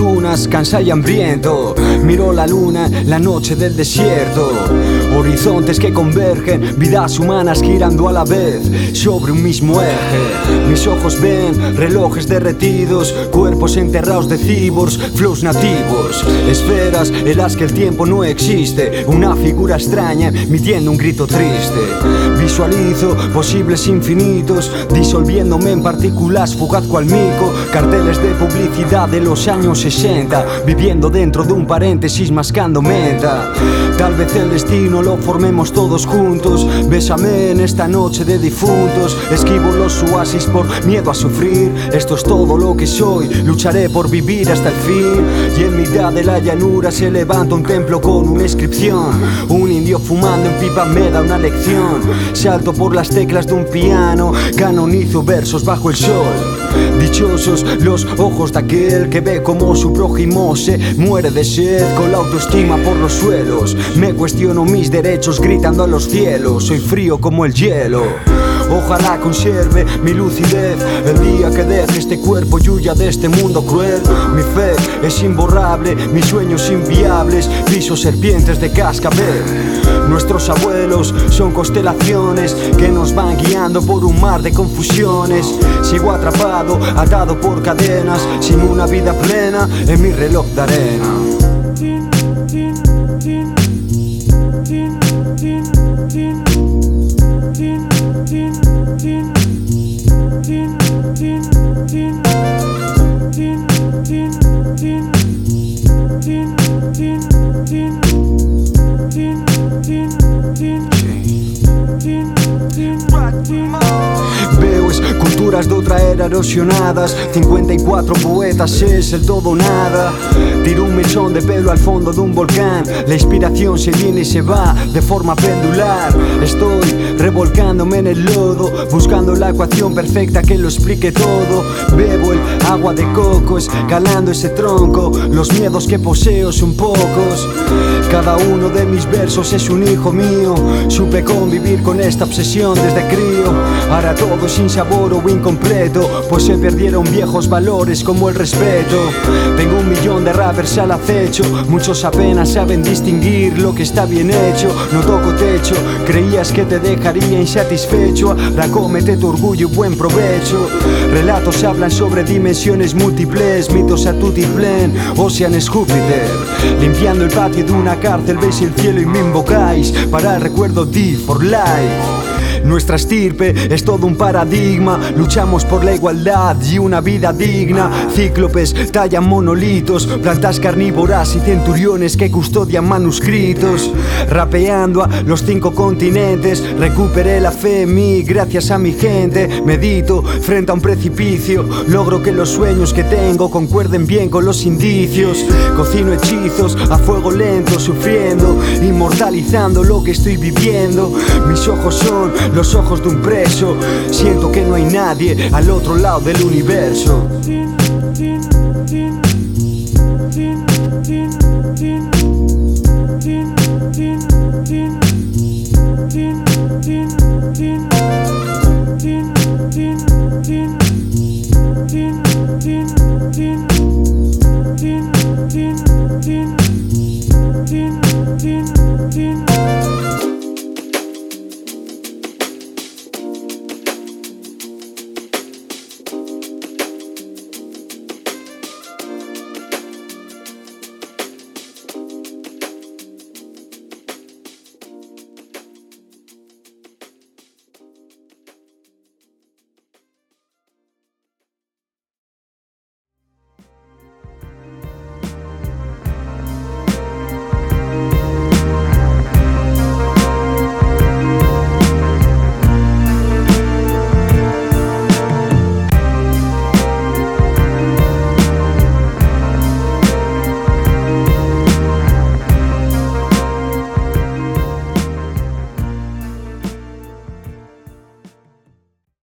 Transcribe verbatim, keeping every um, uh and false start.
dunas, cansado y hambriento. Miro la luna, la noche del desierto. Horizontes que convergen, vidas humanas girando a la vez sobre un mismo eje. Mis ojos ven relojes derretidos, cuerpos enterrados de cyborgs, flows nativos, esferas en las que el tiempo no existe, una figura extraña emitiendo un grito triste. Visualizo posibles infinitos, disolviéndome en partículas fugaz cual mico. Carteles de publicidad de los años sesenta, viviendo dentro de un paréntesis mascando menta. Tal vez el destino lo formemos todos juntos. Bésame en esta noche de difuntos. Esquivo los oasis por miedo a sufrir. Esto es todo lo que soy, lucharé por vivir hasta el fin. Y en mitad de la llanura se levanta un templo con una inscripción. Un indio fumando en pipa me da una lección. Salto por las teclas de un piano, canonizo versos bajo el sol. Dichosos los ojos de aquel que ve como su prójimo se muere de sed, con la autoestima por los suelos. Me cuestiono mis derechos gritando a los cielos. Soy frío como el hielo. Ojalá conserve mi lucidez el día que deje este cuerpo y huya de este mundo cruel. Mi fe es imborrable, mis sueños inviables, piso serpientes de cascabel. Nuestros abuelos son constelaciones que nos van guiando por un mar de confusiones. Sigo atrapado, atado por cadenas, sin una vida plena en mi reloj de arena. Veo esculturas de otra era erosionadas, cincuenta y cuatro poetas es el todo o nada. Tiro un mechón de pelo al fondo de un volcán. La inspiración se viene y se va de forma pendular. Estoy revolcándome en el lodo, buscando la ecuación perfecta que lo explique todo. Bebo el agua de coco, escalando ese tronco. Los miedos que poseo son pocos. Cada uno de mis versos es un hijo mío. Supe convivir con esta obsesión desde crío. Ahora todo sin sabor o incompleto, pues se perdieron viejos valores como el respeto. Tengo un millón de rappers al acecho, muchos apenas saben distinguir lo que está bien hecho. No toco techo, creías que te dejaría insatisfecho. Ahora cómete tu orgullo y buen provecho. Relatos hablan sobre dimensiones múltiples, mitos a tutiplén, Ocean Júpiter. Limpiando el patio de una cárcel veis el cielo y me invocáis para el recuerdo D for Life. Nuestra estirpe es todo un paradigma, luchamos por la igualdad y una vida digna. Cíclopes tallan monolitos, plantas carnívoras y centuriones que custodian manuscritos. Rapeando a los cinco continentes, recuperé la fe en mí gracias a mi gente. Medito frente a un precipicio, logro que los sueños que tengo concuerden bien con los indicios. Cocino hechizos a fuego lento, sufriendo, inmortalizando lo que estoy viviendo. Mis ojos son los ojos de un preso, siento que no hay nadie al otro lado del universo. Thank you.